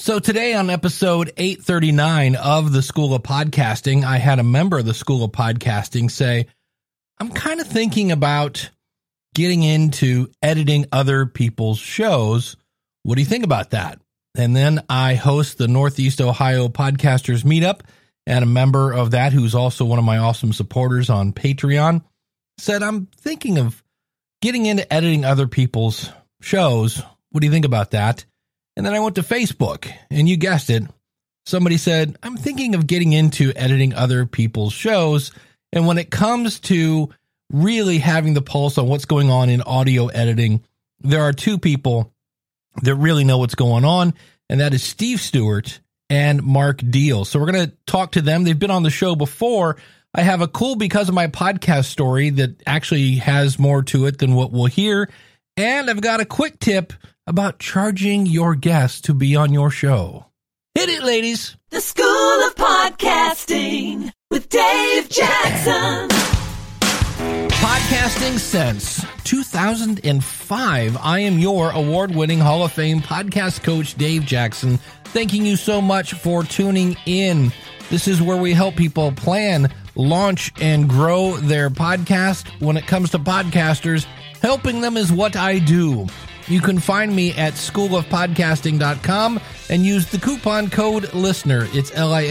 So today on episode 839 of the School of Podcasting, I had a member of the School of Podcasting say, I'm kind of thinking about getting into editing other people's shows. What do you think about that? And then I host the Northeast Ohio Podcasters Meetup, and a member of that, who's also one of my awesome supporters on Patreon, said, I'm thinking of getting into editing other people's shows. What do you think about that? And then I went to Facebook, and you guessed it, somebody said, I'm thinking of getting into editing other people's shows. And when it comes to really having the pulse on what's going on in audio editing, there are two people that really know what's going on, and that is Steve Stewart and Mark Deal. So we're going to talk to them. They've been on the show before. I have a cool Because of My Podcast story that actually has more to it than what we'll hear. And I've got a quick tip about charging your guests to be on your show. Hit it, ladies. The School of Podcasting with Dave Jackson. Podcasting since 2005. I am your award-winning Hall of Fame podcast coach, Dave Jackson. Thanking you so much for tuning in. This is where we help people plan, launch, and grow their podcast. When it comes to podcasters, helping them is what I do. You can find me at schoolofpodcasting.com and use the coupon code LISTENER. It's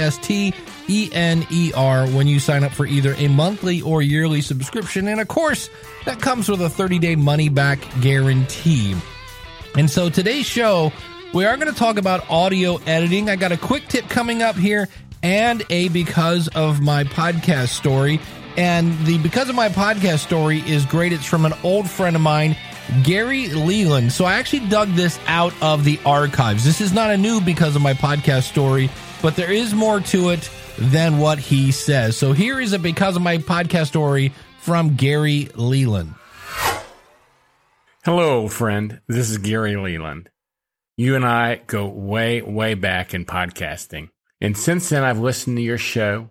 LISTENER when you sign up for either a monthly or yearly subscription. And of course, that comes with a 30-day money-back guarantee. And so today's show, we are going to talk about audio editing. I got a quick tip coming up here and a Because of My Podcast story. And the Because of My Podcast story is great. It's from an old friend of mine, Gary Leland. So I actually dug this out of the archives. This is not a new Because of My Podcast story, but there is more to it than what he says. So here is a Because of My Podcast story from Gary Leland. Hello, friend. This is Gary Leland. You and I go way, way back in podcasting. And since then, I've listened to your show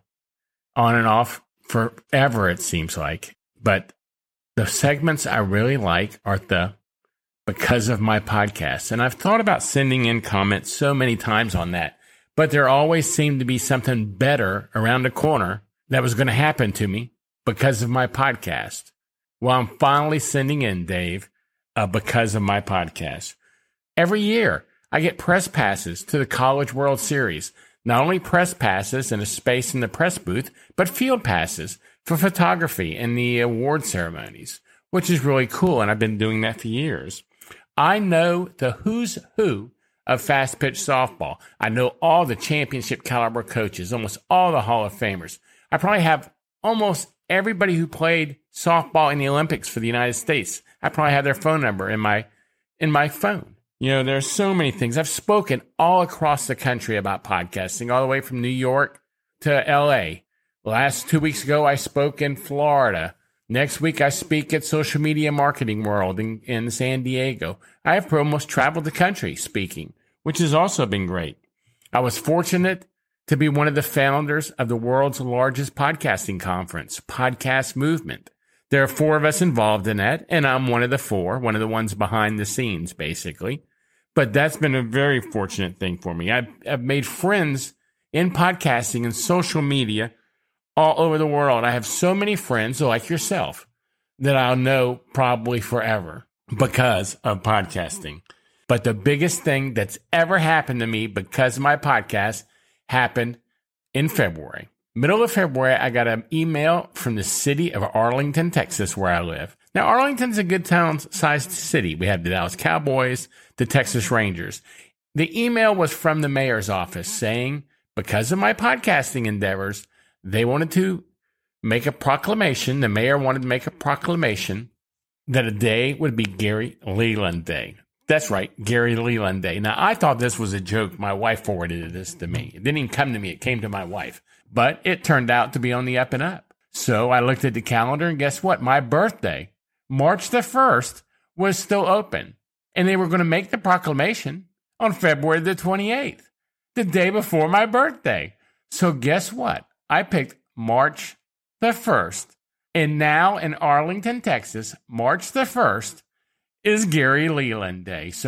on and off forever, it seems like. But the segments I really like are the Because of My Podcast. And I've thought about sending in comments so many times on that. But there always seemed to be something better around the corner that was going to happen to me because of my podcast. Well, I'm finally sending in, Dave, Because of My Podcast. Every year, I get press passes to the College World Series. Not only press passes and a space in the press booth, but field passes for photography and the award ceremonies, which is really cool, and I've been doing that for years. I know the who's who of fast pitch softball. I know all the championship caliber coaches, almost all the Hall of Famers. I probably have almost everybody who played softball in the Olympics for the United States. I probably have their phone number in my phone. You know, there's so many things. I've spoken all across the country about podcasting, all the way from New York to LA. Last 2 weeks ago, I spoke in Florida. Next week, I speak at Social Media Marketing World in San Diego. I have almost traveled the country speaking, which has also been great. I was fortunate to be one of the founders of the world's largest podcasting conference, Podcast Movement. There are 4 of us involved in that, and I'm one of the 4, one of the ones behind the scenes, basically. But that's been a very fortunate thing for me. I've made friends in podcasting and social media all over the world. I have so many friends, like yourself, that I'll know probably forever because of podcasting. But the biggest thing that's ever happened to me because of my podcast happened in February. Middle of February, I got an email from the city of Arlington, Texas, where I live. Now, Arlington's a good town-sized city. We have the Dallas Cowboys, the Texas Rangers. The email was from the mayor's office saying, because of my podcasting endeavors, they wanted to make a proclamation. The mayor wanted to make a proclamation that a day would be Gary Leland Day. That's right, Gary Leland Day. Now, I thought this was a joke. My wife forwarded this to me. It didn't even come to me. It came to my wife. But it turned out to be on the up and up. So I looked at the calendar, and guess what? My birthday, March the 1st, was still open. And they were going to make the proclamation on February the 28th, the day before my birthday. So guess what? I picked March the 1st. And now in Arlington, Texas, March the 1st is Gary Leland Day. So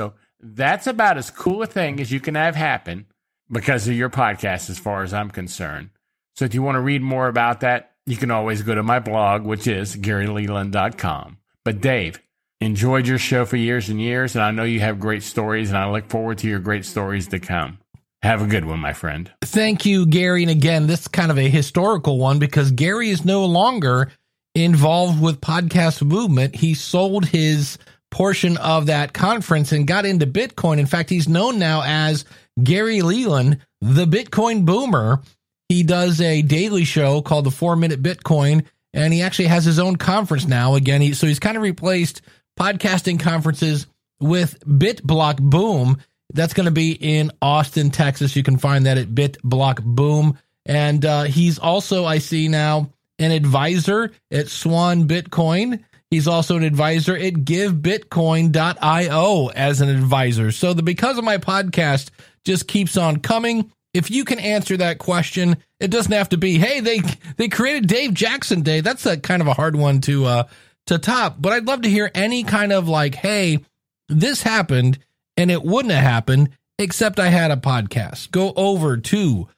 that's about as cool a thing as you can have happen because of your podcast, as far as I'm concerned. So if you want to read more about that, you can always go to my blog, which is GaryLeland.com. But Dave, enjoyed your show for years and years, and I know you have great stories, and I look forward to your great stories to come. Have a good one, my friend. Thank you, Gary. And again, this is kind of a historical one because Gary is no longer involved with Podcast Movement. He sold his portion of that conference and got into Bitcoin. In fact, he's known now as Gary Leland, the Bitcoin Boomer. He does a daily show called the 4-Minute Bitcoin, and he actually has his own conference now. Again, so he's kind of replaced podcasting conferences with BitBlock Boom. That's going to be in Austin, Texas. You can find that at BitBlock Boom. And he's also, I see now, an advisor at Swan Bitcoin. He's also an advisor at GiveBitcoin.io as an advisor. So the Because of My podcast just keeps on coming. If you can answer that question, it doesn't have to be, hey, they created Dave Jackson Day. That's a kind of a hard one to top. But I'd love to hear any kind of like, hey, this happened and it wouldn't have happened except I had a podcast. Go over to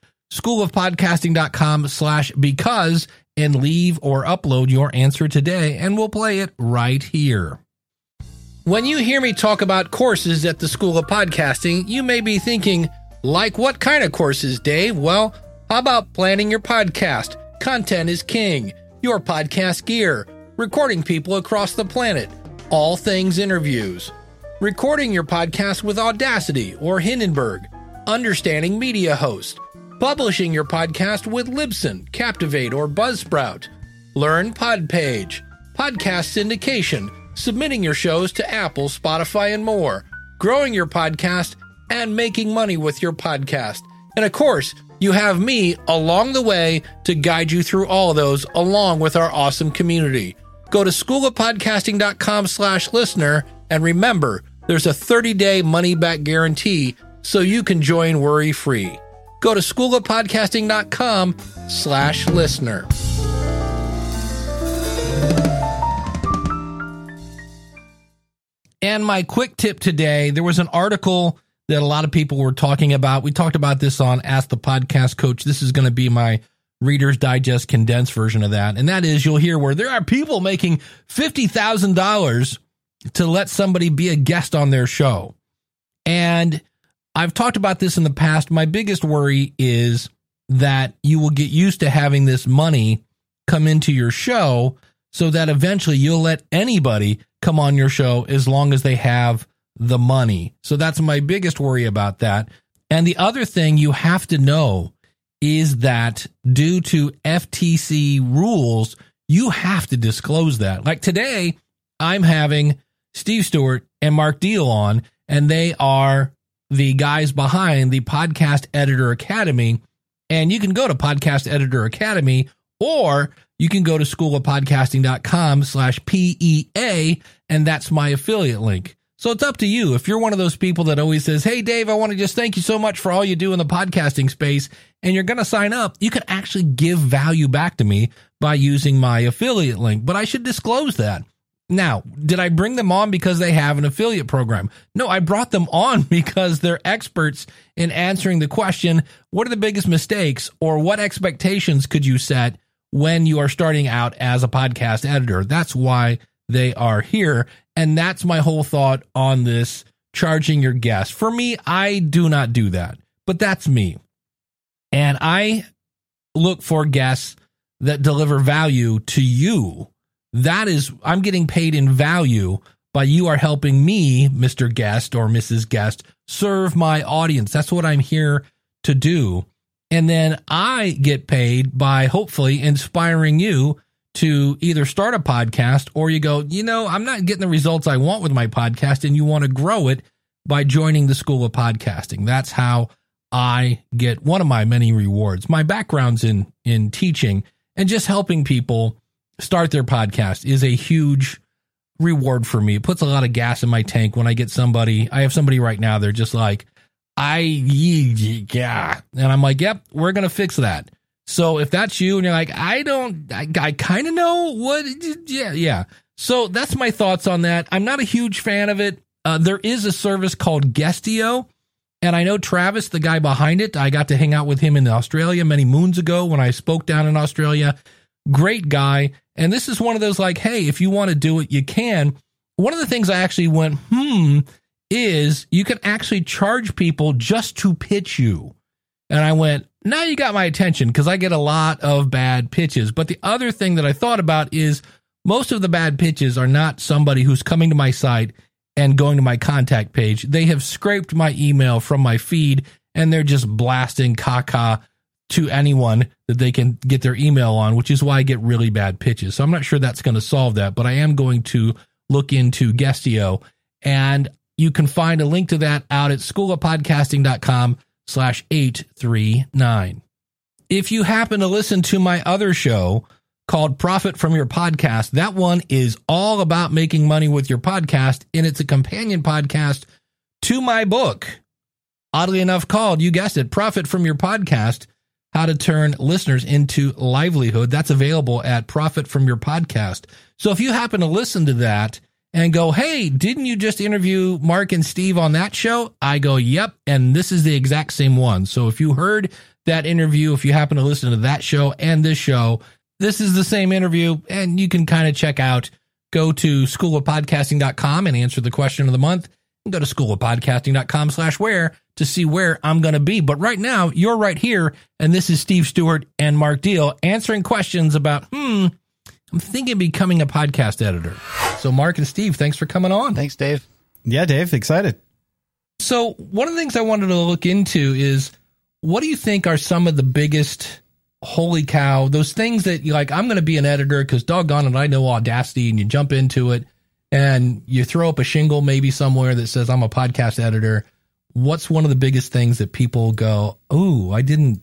schoolofpodcasting.com/because and leave or upload your answer today, and we'll play it right here. When you hear me talk about courses at the School of Podcasting, you may be thinking, like what kind of courses, Dave? Well, how about planning your podcast? Content is king. Your podcast gear. Recording people across the planet. All things interviews. Recording your podcast with Audacity or Hindenburg. Understanding media host. Publishing your podcast with Libsyn, Captivate, or Buzzsprout. Learn Podpage. Podcast syndication. Submitting your shows to Apple, Spotify, and more. Growing your podcast and making money with your podcast. And of course, you have me along the way to guide you through all of those along with our awesome community. Go to schoolofpodcasting.com/listener and remember, there's a 30-day money-back guarantee so you can join worry-free. Go to schoolofpodcasting.com/listener. And my quick tip today, there was an article that a lot of people were talking about. We talked about this on Ask the Podcast Coach. This is going to be my Reader's Digest condensed version of that. And that is, you'll hear where there are people making $50,000 to let somebody be a guest on their show. And I've talked about this in the past. My biggest worry is that you will get used to having this money come into your show so that eventually you'll let anybody come on your show as long as they have the money. So that's my biggest worry about that. And the other thing you have to know is that due to FTC rules, you have to disclose that. Like today, I'm having Steve Stewart and Mark Deal on, and they are the guys behind the Podcast Editor Academy. And you can go to Podcast Editor Academy, or you can go to schoolofpodcasting.com/PEA, and that's my affiliate link. So it's up to you. If you're one of those people that always says, hey, Dave, I want to just thank you so much for all you do in the podcasting space, and you're going to sign up, you can actually give value back to me by using my affiliate link. But I should disclose that. Now, did I bring them on because they have an affiliate program? No, I brought them on because they're experts in answering the question, what are the biggest mistakes or what expectations could you set when you are starting out as a podcast editor? That's why they are here. And that's my whole thought on this charging your guests. For me, I do not do that, but that's me. And I look for guests that deliver value to you. That is, I'm getting paid in value by you are helping me, Mr. Guest or Mrs. Guest, serve my audience. That's what I'm here to do. And then I get paid by hopefully inspiring you to either start a podcast, or you go, you know, I'm not getting the results I want with my podcast, and you want to grow it by joining the School of Podcasting. That's how I get one of my many rewards. My background's in teaching, and just helping people start their podcast is a huge reward for me. It puts a lot of gas in my tank when I get somebody. I have somebody right now, they're just like, yeah. And I'm like, yep, we're going to fix that. So if that's you and you're like, I kind of know what, yeah. So that's my thoughts on that. I'm not a huge fan of it. There is a service called Guestio, and I know Travis, the guy behind it. I got to hang out with him in Australia many moons ago when I spoke down in Australia. Great guy. And this is one of those like, hey, if you want to do it, you can. One of the things I actually went, is you can actually charge people just to pitch you. And I went, now you got my attention because I get a lot of bad pitches. But the other thing that I thought about is most of the bad pitches are not somebody who's coming to my site and going to my contact page. They have scraped my email from my feed and they're just blasting caca to anyone that they can get their email on, which is why I get really bad pitches. So I'm not sure that's going to solve that, but I am going to look into Guestio, and you can find a link to that out at schoolofpodcasting.com/839. If you happen to listen to my other show called Profit from Your Podcast, that one is all about making money with your podcast, and it's a companion podcast to my book, oddly enough called, you guessed it, Profit from Your Podcast, How to Turn Listeners into Livelihood. That's available at Profit from Your Podcast. So if you happen to listen to that and go, hey, didn't you just interview Mark and Steve on that show? I go, yep, and this is the exact same one. So if you heard that interview, if you happen to listen to that show and this show, this is the same interview, and you can kind of check out, go to schoolofpodcasting.com and answer the question of the month, and go to schoolofpodcasting.com/where to see where I'm going to be. But right now, you're right here, and this is Steve Stewart and Mark Deal answering questions about, I'm thinking of becoming a podcast editor. So Mark and Steve, thanks for coming on. Thanks, Dave. Yeah, Dave, excited. So one of the things I wanted to look into is, what do you think are some of the biggest, holy cow, those things that you like, I'm going to be an editor because doggone it, I know Audacity, and you jump into it and you throw up a shingle maybe somewhere that says I'm a podcast editor. What's one of the biggest things that people go, kind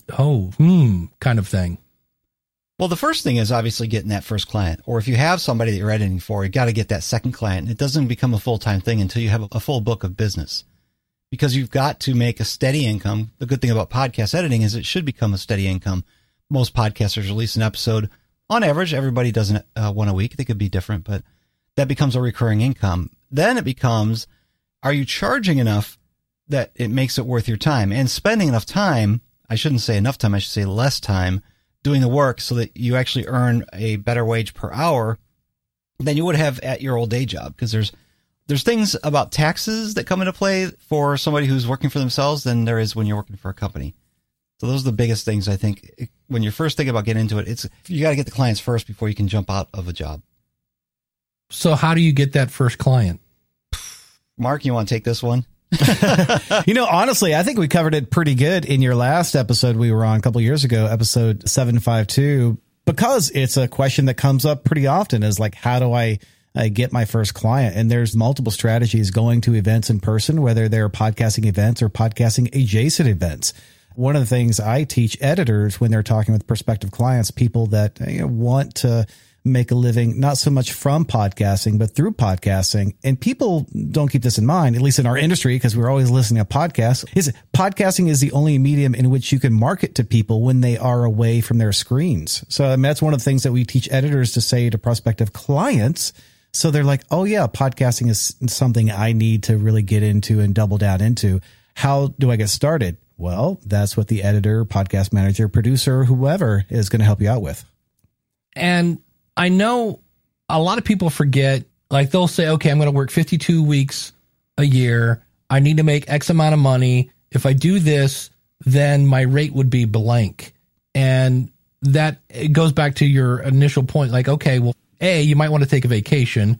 of thing? Well, the first thing is obviously getting that first client, or if you have somebody that you're editing for, you got to get that second client. It doesn't become a full-time thing until you have a full book of business, because you've got to make a steady income. The good thing about podcast editing is it should become a steady income. Most podcasters release an episode on average. Everybody doesn't one a week. They could be different, but that becomes a recurring income. Then it becomes, are you charging enough that it makes it worth your time, and spending enough time? I shouldn't say enough time. I should say less time doing the work so that you actually earn a better wage per hour than you would have at your old day job. Because there's things about taxes that come into play for somebody who's working for themselves than there is when you're working for a company. So those are the biggest things, I think. When you're first thinking about getting into it, you got to get the clients first before you can jump out of a job. So how do you get that first client? Mark, you want to take this one? Honestly, I think we covered it pretty good in your last episode we were on a couple of years ago, episode 752, because it's a question that comes up pretty often is like, how do I get my first client? And there's multiple strategies going to events in person, whether they're podcasting events or podcasting adjacent events. One of the things I teach editors when they're talking with prospective clients, people that want to make a living, not so much from podcasting, but through podcasting. And people don't keep this in mind, at least in our industry, because we're always listening to podcasts, is podcasting is the only medium in which you can market to people when they are away from their screens. So that's one of the things that we teach editors to say to prospective clients. So they're like, oh yeah, podcasting is something I need to really get into and double down into. How do I get started? Well, that's what the editor, podcast manager, producer, whoever is going to help you out with. And I know a lot of people forget, like they'll say, okay, I'm going to work 52 weeks a year. I need to make X amount of money. If I do this, then my rate would be blank. And that it goes back to your initial point. Like, okay, well, A, you might want to take a vacation.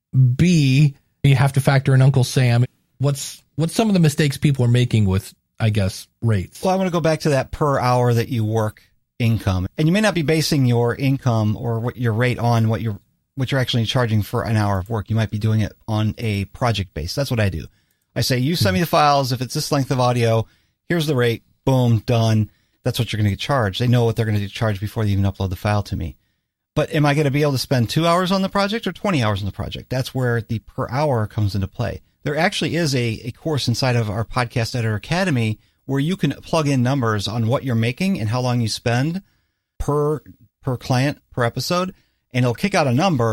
B, you have to factor in Uncle Sam. What's some of the mistakes people are making with, I guess, rates? Well, I want to go back to that per hour that you work income. And you may not be basing your income or what your rate on what you're actually charging for an hour of work. You might be doing it on a project base. That's what I do. I say, you send me the files. If it's this length of audio, here's the rate. Boom, done. That's what you're going to get charged. They know what they're going to get charged before they even upload the file to me. But am I going to be able to spend 2 hours on the project or 20 hours on the project? That's where the per hour comes into play. There actually is a course inside of our Podcast Editor Academy where you can plug in numbers on what you're making and how long you spend per client, per episode, and it'll kick out a number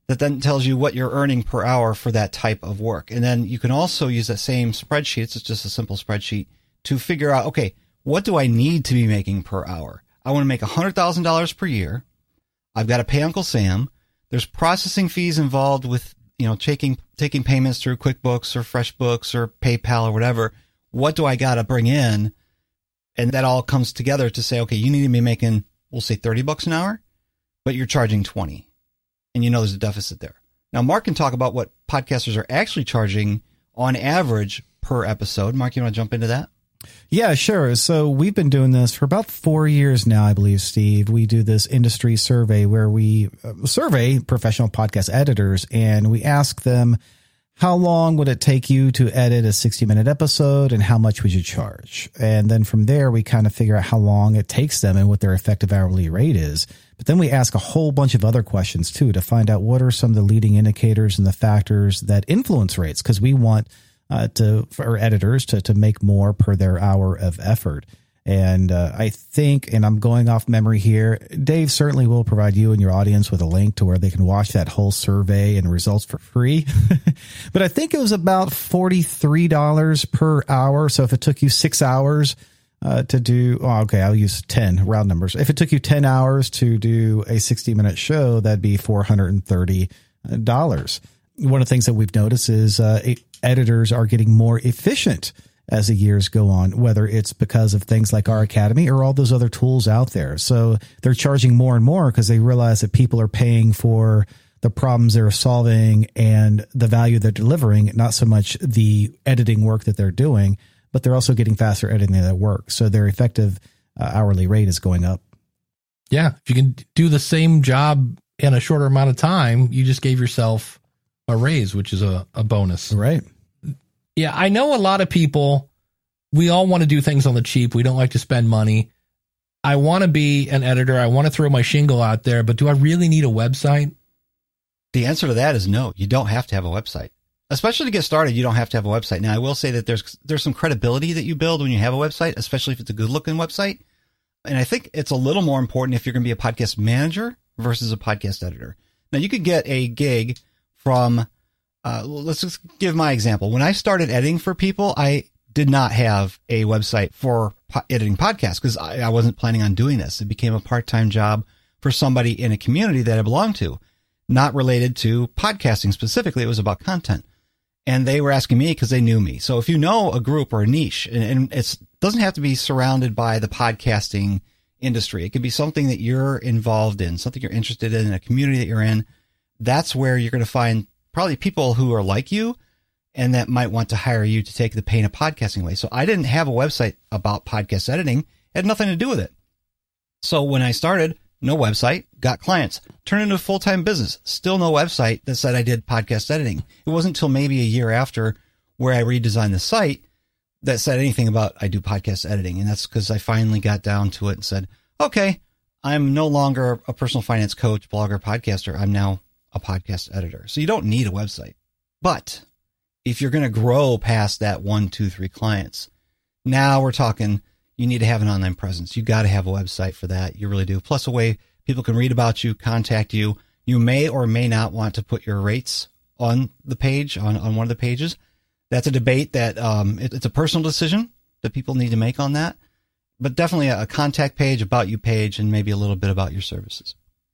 that then tells you what you're earning per hour for that type of work. And then you can also use that same spreadsheet. It's just a simple spreadsheet to figure out, okay, what do I need to be making per hour? I want to make $100,000 per year. I've got to pay Uncle Sam. There's processing fees involved with, taking payments through QuickBooks or FreshBooks or PayPal or whatever. What do I got to bring in? And that all comes together to say, okay, you need to be making, we'll say $30 an hour, but you're charging 20. And there's a deficit there. Now, Mark can talk about what podcasters are actually charging on average per episode. Mark, you want to jump into that? Yeah, sure. So we've been doing this for about 4 years now, I believe, Steve. We do this industry survey where we survey professional podcast editors, and we ask them, how long would it take you to edit a 60-minute episode, and how much would you charge? And then from there, we kind of figure out how long it takes them and what their effective hourly rate is. But then we ask a whole bunch of other questions, too, to find out what are some of the leading indicators and the factors that influence rates, because we want for editors to make more per their hour of effort. And I think, and I'm going off memory here, Dave certainly will provide you and your audience with a link to where they can watch that whole survey and results for free. But I think it was about $43 per hour. So if it took you 6 hours to do, I'll use 10 round numbers. If it took you 10 hours to do a 60-minute show, that'd be $430. One of the things that we've noticed is editors are getting more efficient as the years go on, whether it's because of things like our academy or all those other tools out there. So they're charging more and more because they realize that people are paying for the problems they're solving and the value they're delivering, not so much the editing work that they're doing, but they're also getting faster editing their work. So their effective hourly rate is going up. Yeah. If you can do the same job in a shorter amount of time, you just gave yourself a raise, which is a bonus. Right. Yeah. I know a lot of people, we all want to do things on the cheap. We don't like to spend money. I want to be an editor. I want to throw my shingle out there, but do I really need a website? The answer to that is no. You don't have to have a website. Especially to get started, you don't have to have a website. Now, I will say that there's some credibility that you build when you have a website, especially if it's a good-looking website. And I think it's a little more important if you're going to be a podcast manager versus a podcast editor. Now, you could get a gig from, let's just give my example. When I started editing for people, I did not have a website for editing podcasts because I wasn't planning on doing this. It became a part-time job for somebody in a community that I belonged to, not related to podcasting specifically. It was about content. And they were asking me because they knew me. So if you know a group or a niche, and it doesn't have to be surrounded by the podcasting industry. It could be something that you're involved in, something you're interested in a community that you're in. That's where you're going to find probably people who are like you and that might want to hire you to take the pain of podcasting away. So I didn't have a website about podcast editing. It had nothing to do with it. So when I started, no website, got clients, turned into a full-time business, still no website that said I did podcast editing. It wasn't until maybe a year after where I redesigned the site that said anything about I do podcast editing. And that's because I finally got down to it and said, okay, I'm no longer a personal finance coach, blogger, podcaster. I'm now a podcast editor. So you don't need a website. But if you're going to grow past that 1, 2, 3 clients, now we're talking, you need to have an online presence. You got to have a website for that. You really do. Plus a way people can read about you, contact you. You may or may not want to put your rates on the page, on one of the pages. That's a debate that it's a personal decision that people need to make on that. But definitely a contact page, about you page, and maybe a little bit about your services.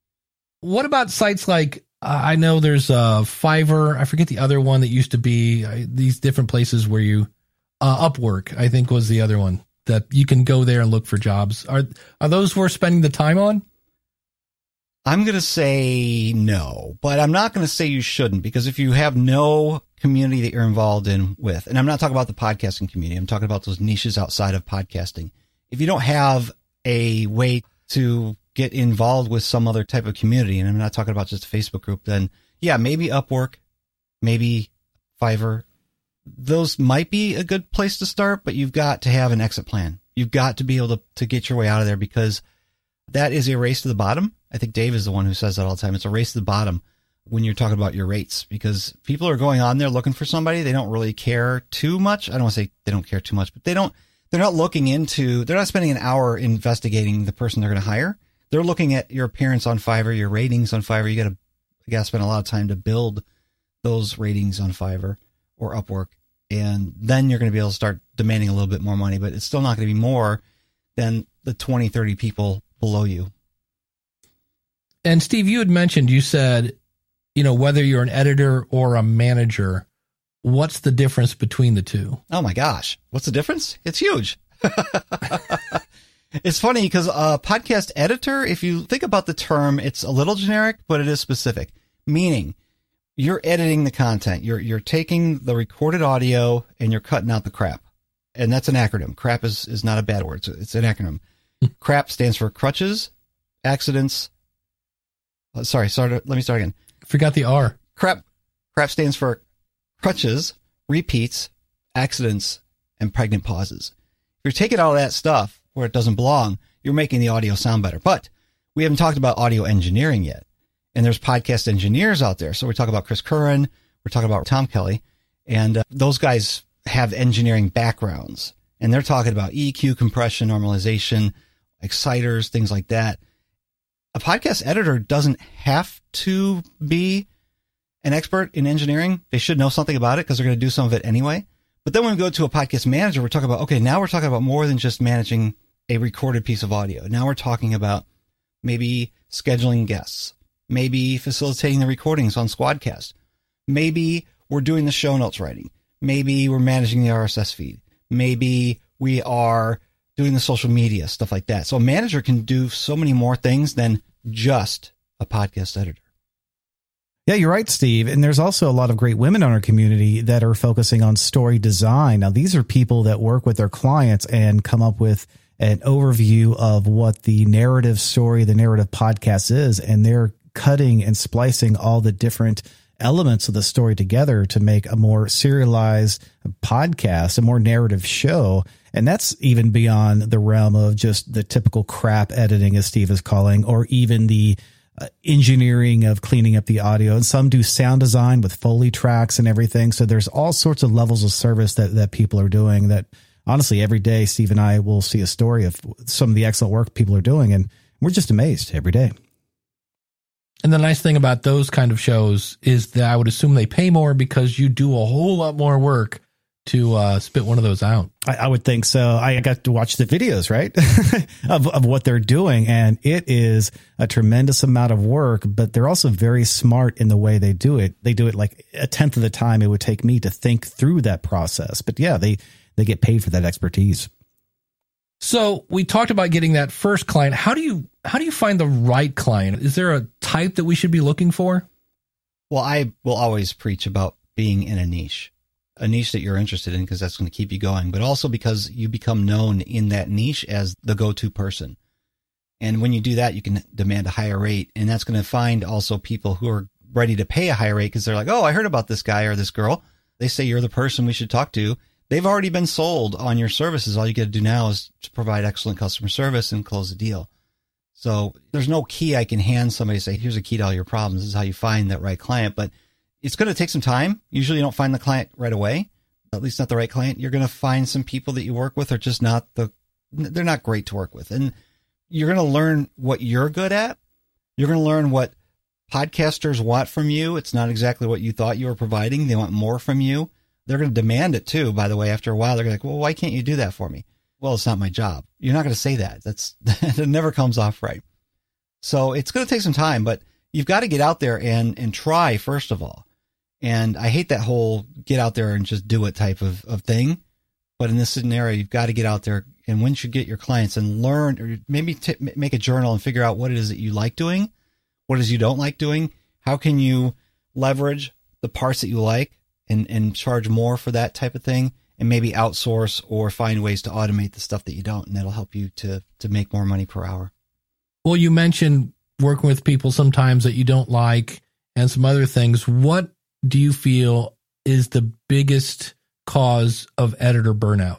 What about sites like, I know there's Fiverr. I forget the other one that used to be these different places where you, Upwork, I think was the other one that you can go there and look for jobs. Are those worth spending the time on? I'm going to say no, but I'm not going to say you shouldn't, because if you have no community that you're involved in with, and I'm not talking about the podcasting community, I'm talking about those niches outside of podcasting. If you don't have a way to get involved with some other type of community, and I'm not talking about just a Facebook group, then yeah, maybe Upwork, maybe Fiverr. Those might be a good place to start, but you've got to have an exit plan. You've got to be able to get your way out of there, because that is a race to the bottom. I think Dave is the one who says that all the time. It's a race to the bottom when you're talking about your rates, because people are going on there looking for somebody. They don't really care too much. I don't want to say they don't care too much, but they're not looking into, they're not spending an hour investigating the person they're going to hire. They're looking at your appearance on Fiverr, your ratings on Fiverr. You got You got to spend a lot of time to build those ratings on Fiverr or Upwork. And then you're going to be able to start demanding a little bit more money, but it's still not going to be more than the 20, 30 people below you. And Steve, you had mentioned, you said, whether you're an editor or a manager, what's the difference between the two? Oh my gosh. What's the difference? It's huge. It's funny because a podcast editor, if you think about the term, it's a little generic, but it is specific, meaning you're editing the content. You're taking the recorded audio and you're cutting out the crap. And that's an acronym. Crap is not a bad word. It's an acronym. CRAP stands for crutches, accidents. Let me start again. Forgot the R. CRAP stands for crutches, repeats, accidents, and pregnant pauses. If you're taking all that stuff where it doesn't belong, you're making the audio sound better. But we haven't talked about audio engineering yet. And there's podcast engineers out there. So we talk about Chris Curran. We're talking about Tom Kelly. And those guys have engineering backgrounds. And they're talking about EQ, compression, normalization, exciters, things like that. A podcast editor doesn't have to be an expert in engineering. They should know something about it because they're going to do some of it anyway. But then when we go to a podcast manager, we're talking about, okay, now we're talking about more than just managing a recorded piece of audio. Now we're talking about maybe scheduling guests, maybe facilitating the recordings on Squadcast. Maybe we're doing the show notes writing. Maybe we're managing the RSS feed. Maybe we are doing the social media, stuff like that. So a manager can do so many more things than just a podcast editor. Yeah, you're right, Steve. And there's also a lot of great women on our community that are focusing on story design. Now, these are people that work with their clients and come up with an overview of what the narrative story, the narrative podcast is, and they're cutting and splicing all the different elements of the story together to make a more serialized podcast, a more narrative show. And that's even beyond the realm of just the typical crap editing, as Steve is calling, or even the engineering of cleaning up the audio. And some do sound design with Foley tracks and everything. So there's all sorts of levels of service that people are doing that honestly, every day, Steve and I will see a story of some of the excellent work people are doing. And we're just amazed every day. And the nice thing about those kind of shows is that I would assume they pay more because you do a whole lot more work to spit one of those out. I would think so. I got to watch the videos, right, of what they're doing. And it is a tremendous amount of work, but they're also very smart in the way they do it. They do it like a tenth of the time it would take me to think through that process. But yeah, they get paid for that expertise. So we talked about getting that first client. How do you find the right client? Is there a type that we should be looking for? Well, I will always preach about being in a niche that you're interested in, because that's going to keep you going, but also because you become known in that niche as the go-to person. And when you do that, you can demand a higher rate. And that's going to find also people who are ready to pay a higher rate because they're like, oh, I heard about this guy or this girl. They say you're the person we should talk to. They've already been sold on your services. All you got to do now is to provide excellent customer service and close the deal. So there's no key I can hand somebody and say, here's a key to all your problems. This is how you find that right client. But it's going to take some time. Usually you don't find the client right away, at least not the right client. You're going to find some people that you work with are just they're not great to work with. And you're going to learn what you're good at. You're going to learn what podcasters want from you. It's not exactly what you thought you were providing. They want more from you. They're going to demand it too, by the way. After a while, they're like, well, why can't you do that for me? Well, it's not my job. You're not going to say that. It never comes off right. So it's going to take some time, but you've got to get out there and try, first of all. And I hate that whole get out there and just do it type of thing. But in this scenario, you've got to get out there. And once you get your clients and learn, or maybe make a journal and figure out what it is that you like doing, what it is you don't like doing, how can you leverage the parts that you like and charge more for that type of thing, and maybe outsource or find ways to automate the stuff that you don't. And that'll help you to make more money per hour. Well, you mentioned working with people sometimes that you don't like and some other things. What do you feel is the biggest cause of editor burnout?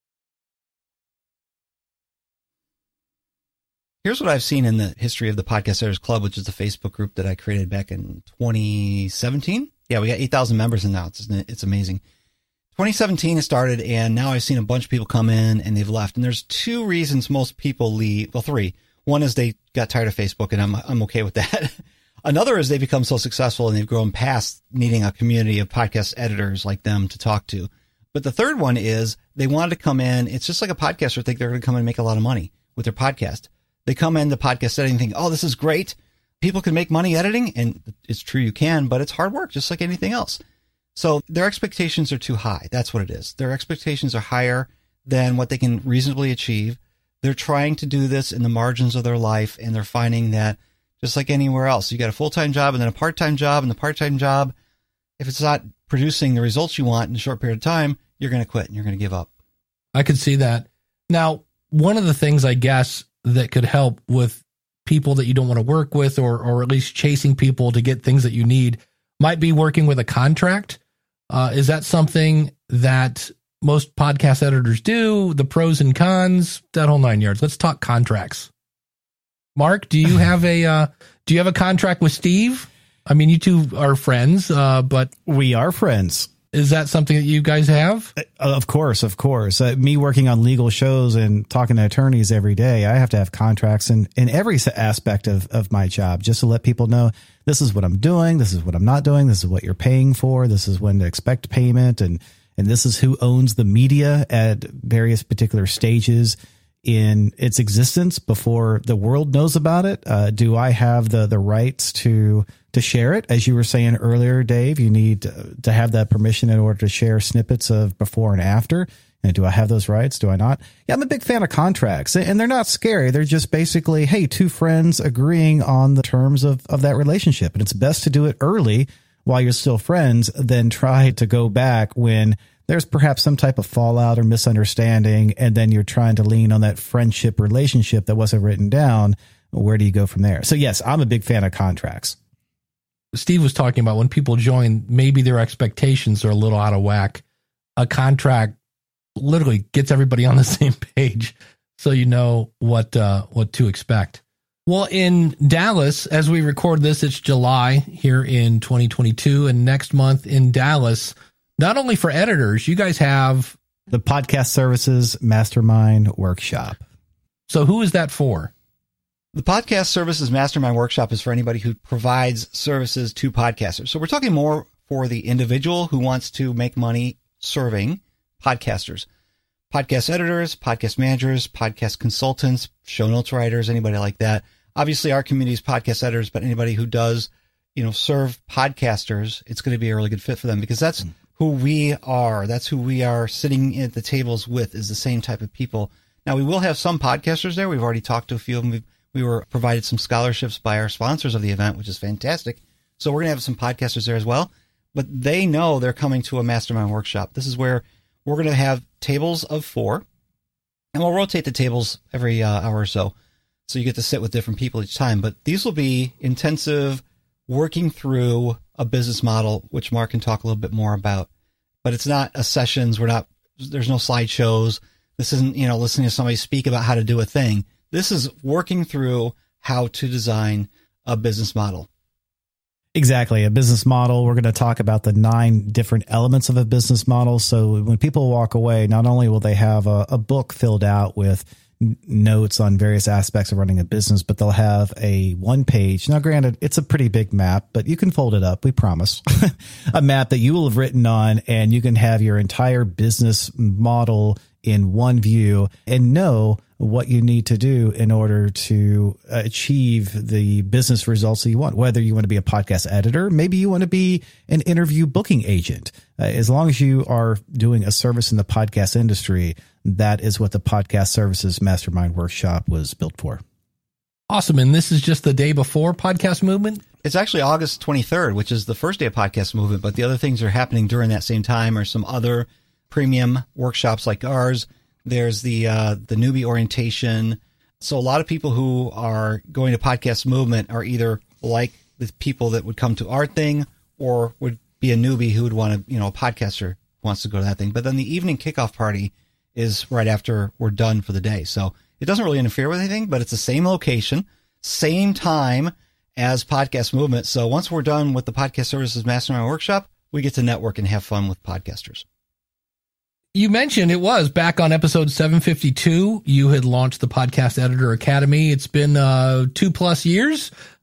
Here's what I've seen in the history of the Podcast Editors Club, which is the Facebook group that I created back in 2017. Yeah, we got 8,000 members in now. It's amazing. 2017 it started, and now I've seen a bunch of people come in and they've left. And there's two reasons most people leave. Well, three. One is they got tired of Facebook, and I'm okay with that. Another is they become so successful and they've grown past needing a community of podcast editors like them to talk to. But the third one is they wanted to come in. It's just like a podcaster think they're going to come in and make a lot of money with their podcast. They come in the podcast editing and think, oh, this is great. People can make money editing. And it's true, you can, but it's hard work, just like anything else. So their expectations are too high. That's what it is. Their expectations are higher than what they can reasonably achieve. They're trying to do this in the margins of their life, and they're finding that just like anywhere else, you got a full-time job and then a part-time job, and the part-time job, if it's not producing the results you want in a short period of time, you're going to quit and you're going to give up. I could see that. Now, one of the things I guess that could help with people that you don't want to work with, or at least chasing people to get things that you need, might be working with a contract. Is that something that most podcast editors do? The pros and cons, that whole 9 yards. Let's talk contracts. Mark, do you have a contract with Steve? I mean, you two are friends, but we are friends. Is that something that you guys have? Of course. Me working on legal shows and talking to attorneys every day, I have to have contracts in every aspect of my job, just to let people know this is what I'm doing, this is what I'm not doing, this is what you're paying for, this is when to expect payment, and this is who owns the media at various particular stages in its existence before the world knows about it. Do I have the rights to share it? As you were saying earlier, Dave, you need to have that permission in order to share snippets of before and after. And do I have those rights? Do I not? Yeah, I'm a big fan of contracts, and they're not scary. They're just basically, hey, two friends agreeing on the terms of that relationship. And it's best to do it early while you're still friends than try to go back when there's perhaps some type of fallout or misunderstanding, and then you're trying to lean on that friendship relationship that wasn't written down. Where do you go from there? So yes, I'm a big fan of contracts. Steve was talking about when people join, maybe their expectations are a little out of whack. A contract literally gets everybody on the same page, so you know what to expect. Well, in Dallas, as we record this, it's July here in 2022, and next month in Dallas, not only for editors, you guys have the Podcast Services Mastermind Workshop. So who is that for? The Podcast Services Mastermind Workshop is for anybody who provides services to podcasters. So we're talking more for the individual who wants to make money serving podcasters. Podcast editors, podcast managers, podcast consultants, show notes writers, anybody like that. Obviously, our community is podcast editors, but anybody who does, serve podcasters, it's going to be a really good fit for them, because that's who we are. That's who we are sitting at the tables with, is the same type of people. Now, we will have some podcasters there. We've already talked to a few of them. We were provided some scholarships by our sponsors of the event, which is fantastic. So we're going to have some podcasters there as well. But they know they're coming to a mastermind workshop. This is where we're going to have tables of 4, and we'll rotate the tables every hour or so. So you get to sit with different people each time. But these will be intensive, working through a business model, which Mark can talk a little bit more about. But it's not a sessions. There's no slideshows. This isn't, listening to somebody speak about how to do a thing. This is working through how to design a business model. Exactly. A business model. We're going to talk about the 9 different elements of a business model. So when people walk away, not only will they have a book filled out with notes on various aspects of running a business, but they'll have a 1-page. Now, granted, it's a pretty big map, but you can fold it up. We promise. A map that you will have written on, and you can have your entire business model in one view and know what you need to do in order to achieve the business results that you want. Whether you want to be a podcast editor, maybe you want to be an interview booking agent. As long as you are doing a service in the podcast industry, that is what the Podcast Services Mastermind Workshop was built for. Awesome. And this is just the day before Podcast Movement? It's actually August 23rd, which is the first day of Podcast Movement, but the other things are happening during that same time are some other premium workshops like ours. There's the newbie orientation. So a lot of people who are going to Podcast Movement are either like the people that would come to our thing, or would be a newbie who would want to, a podcaster wants to go to that thing. But then the evening kickoff party is right after we're done for the day. So it doesn't really interfere with anything, but it's the same location, same time as Podcast Movement. So once we're done with the Podcast Services Mastermind Workshop, we get to network and have fun with podcasters. You mentioned it was back on episode 752. You had launched the Podcast Editor Academy. It's been 2+ years.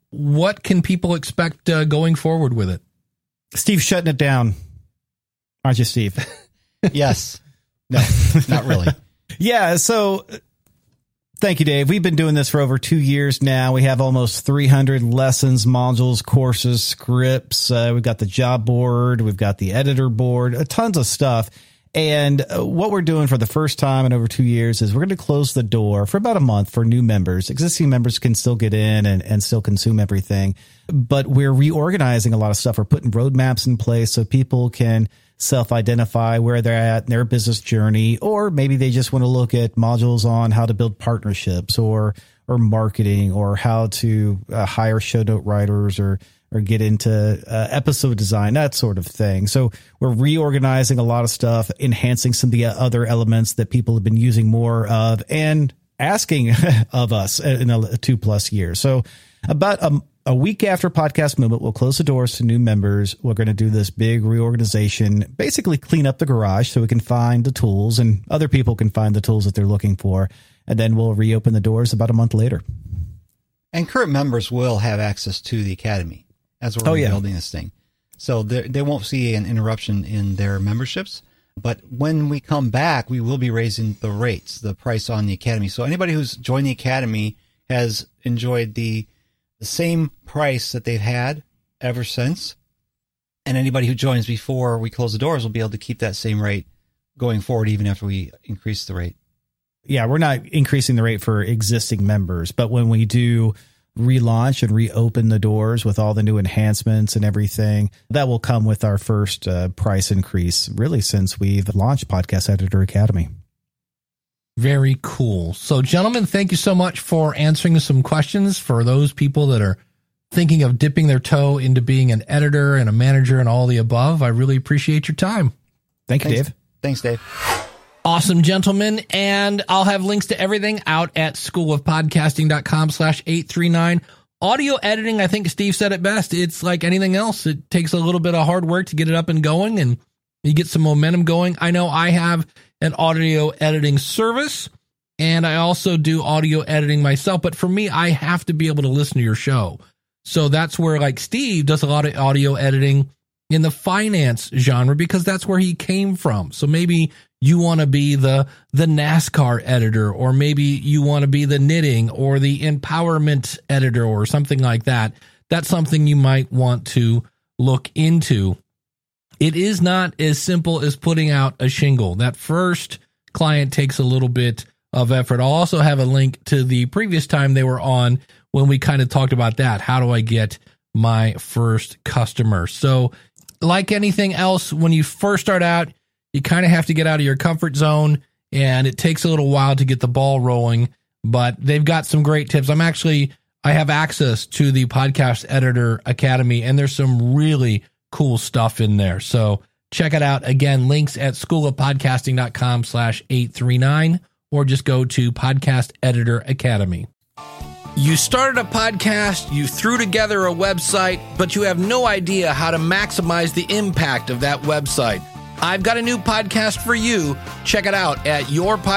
what can people expect going forward with it? Steve's shutting it down. Aren't you, Steve? Yes. No, not really. Yeah. So thank you, Dave. We've been doing this for over 2 years now. We have almost 300 lessons, modules, courses, scripts. We've got the job board. We've got the editor board, tons of stuff. And what we're doing for the first time in over 2 years is we're going to close the door for about a month for new members. Existing members can still get in and still consume everything, but we're reorganizing a lot of stuff. We're putting roadmaps in place so people can self-identify where they're at in their business journey, or maybe they just want to look at modules on how to build partnerships or marketing, or how to hire show note writers or get into episode design, that sort of thing. So we're reorganizing a lot of stuff, enhancing some of the other elements that people have been using more of and asking of us in 2+ years. So about a week after Podcast Movement, we'll close the doors to new members. We're going to do this big reorganization, basically clean up the garage so we can find the tools and other people can find the tools that they're looking for. And then we'll reopen the doors about a month later. And current members will have access to the Academy as we're rebuilding this thing. So they won't see an interruption in their memberships. But when we come back, we will be raising the rates, the price on the Academy. So anybody who's joined the Academy has enjoyed the same price that they've had ever since. And anybody who joins before we close the doors will be able to keep that same rate going forward, even after we increase the rate. Yeah, we're not increasing the rate for existing members, but when we do relaunch and reopen the doors with all the new enhancements and everything, that will come with our first price increase, really, since we've launched Podcast Editor Academy. Very cool. So, gentlemen, thank you so much for answering some questions for those people that are thinking of dipping their toe into being an editor and a manager and all the above. I really appreciate your time. Thanks, Dave. Thanks, Dave. Awesome, gentlemen. And I'll have links to everything out at schoolofpodcasting.com/839. Audio editing, I think Steve said it best. It's like anything else. It takes a little bit of hard work to get it up and going, and you get some momentum going. I know I have an audio editing service, and I also do audio editing myself. But for me, I have to be able to listen to your show. So that's where, like, Steve does a lot of audio editing in the finance genre because that's where he came from. So maybe you want to be the NASCAR editor, or maybe you want to be the knitting or the empowerment editor or something like that. That's something you might want to look into. It is not as simple as putting out a shingle. That first client takes a little bit of effort. I'll also have a link to the previous time they were on when we kind of talked about that. How do I get my first customer? So like anything else, when you first start out, you kind of have to get out of your comfort zone, and it takes a little while to get the ball rolling, but they've got some great tips. I have access to the Podcast Editor Academy, and there's some really cool stuff in there. So check it out. Again, links at schoolofpodcasting.com/839, or just go to Podcast Editor Academy. You started a podcast, you threw together a website, but you have no idea how to maximize the impact of that website. I've got a new podcast for you. Check it out at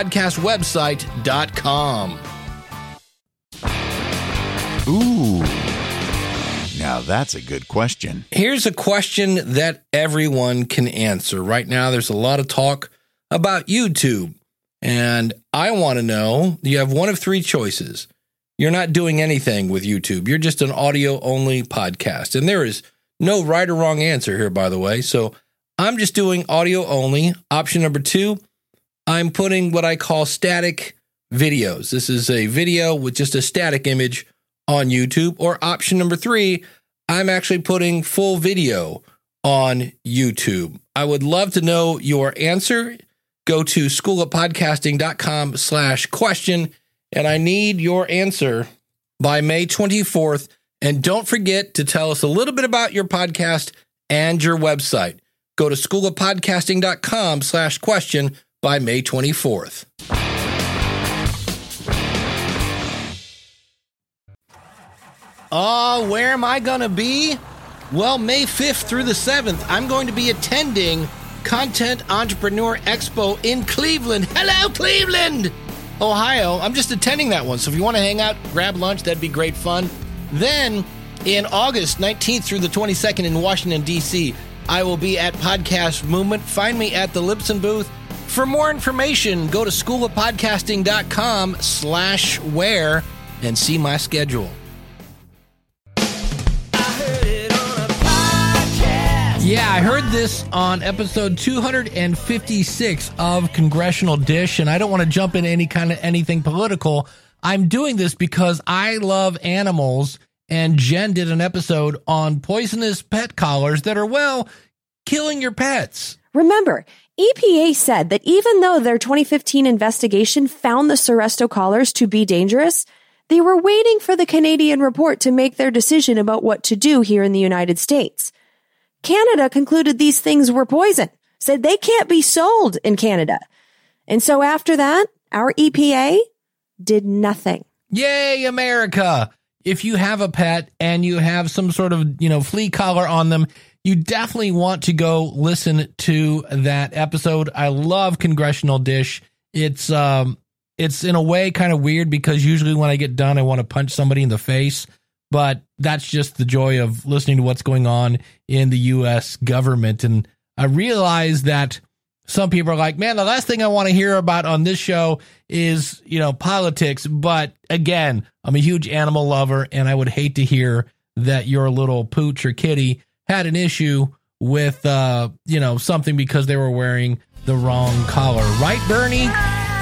yourpodcastwebsite.com. Ooh, now that's a good question. Here's a question that everyone can answer. Right now, there's a lot of talk about YouTube, and I want to know, you have one of three choices. You're not doing anything with YouTube. You're just an audio-only podcast, and there is no right or wrong answer here, by the way. So I'm just doing audio only. Option number 2, I'm putting what I call static videos. This is a video with just a static image on YouTube. Or option number 3, I'm actually putting full video on YouTube. I would love to know your answer. Go to schoolofpodcasting.com/question, and I need your answer by May 24th. And don't forget to tell us a little bit about your podcast and your website. Go to schoolofpodcasting.com/question by May 24th. Where am I going to be? Well, May 5th through the 7th, I'm going to be attending Content Entrepreneur Expo in Cleveland. Hello, Cleveland, Ohio. I'm just attending that one. So if you want to hang out, grab lunch, that'd be great fun. Then In August 19th through the 22nd in Washington, D.C., I will be at Podcast Movement. Find me at the Libsyn booth. For more information, go to schoolofpodcasting.com/where and see my schedule. Yeah, I heard this on episode 256 of Congressional Dish, and I don't want to jump into anything political. I'm doing this because I love animals, and Jen did an episode on poisonous pet collars that are, well, killing your pets. Remember, EPA said that even though their 2015 investigation found the Seresto collars to be dangerous, they were waiting for the Canadian report to make their decision about what to do here in the United States. Canada concluded these things were poison, said they can't be sold in Canada. And so after that, our EPA did nothing. Yay, America! If you have a pet and you have some sort of, flea collar on them, you definitely want to go listen to that episode. I love Congressional Dish. It's in a way kind of weird because usually when I get done, I want to punch somebody in the face. But that's just the joy of listening to what's going on in the U.S. government. And I realize that some people are like, man, the last thing I want to hear about on this show is, politics. But again, I'm a huge animal lover, and I would hate to hear that your little pooch or kitty had an issue with, something because they were wearing the wrong collar. Right, Bernie?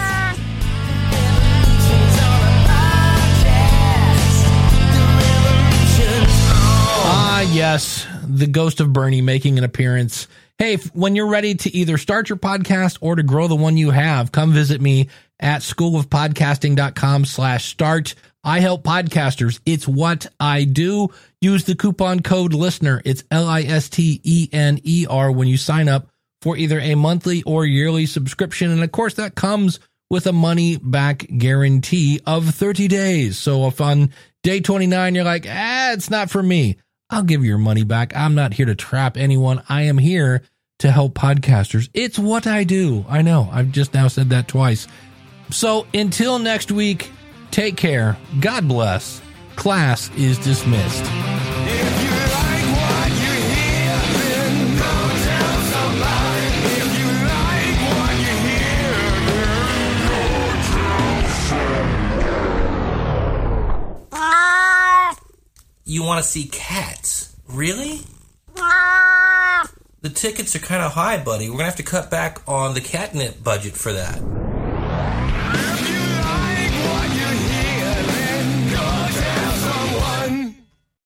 Yes, the ghost of Bernie making an appearance. Hey, when you're ready to either start your podcast or to grow the one you have, come visit me at schoolofpodcasting.com/start. I help podcasters. It's what I do. Use the coupon code LISTENER. It's LISTENER when you sign up for either a monthly or yearly subscription. And of course, that comes with a money back guarantee of 30 days. So if on day 29, you're like, it's not for me, I'll give you your money back. I'm not here to trap anyone. I am here to help podcasters. It's what I do. I know. I've just now said that twice. So until next week, take care. God bless. Class is dismissed. If you like what you hear, then go tell somebody. If you like what you hear, then go tell somebody. You want to see cats? Really? The tickets are kind of high, buddy. We're going to have to cut back on the catnip budget for that.